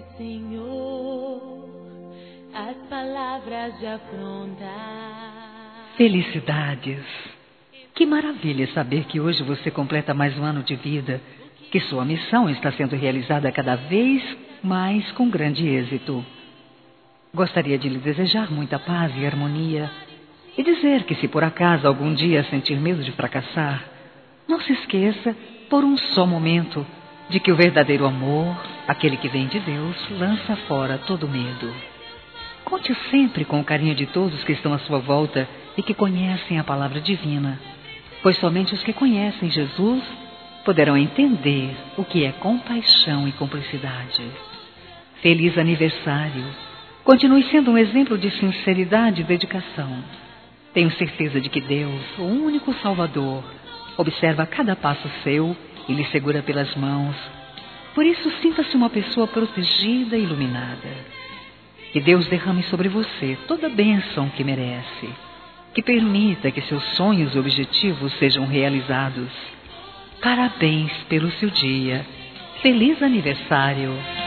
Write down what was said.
Senhor, as palavras de afronta. Felicidades! Que maravilha saber que hoje você completa mais um ano de vida, que sua missão está sendo realizada cada vez mais com grande êxito. Gostaria de lhe desejar muita paz e harmonia e dizer que se por acaso algum dia sentir medo de fracassar, não se esqueça, por um só momento, de que o verdadeiro amor, aquele que vem de Deus, lança fora todo medo. Conte sempre com o carinho de todos que estão à sua volta e que conhecem a palavra divina, pois somente os que conhecem Jesus poderão entender o que é compaixão e cumplicidade. Feliz aniversário! Continue sendo um exemplo de sinceridade e dedicação. Tenho certeza de que Deus, o único Salvador, observa cada passo seu e lhe segura pelas mãos. Por isso, sinta-se uma pessoa protegida e iluminada. Que Deus derrame sobre você toda a bênção que merece. Que permita que seus sonhos e objetivos sejam realizados. Parabéns pelo seu dia. Feliz aniversário!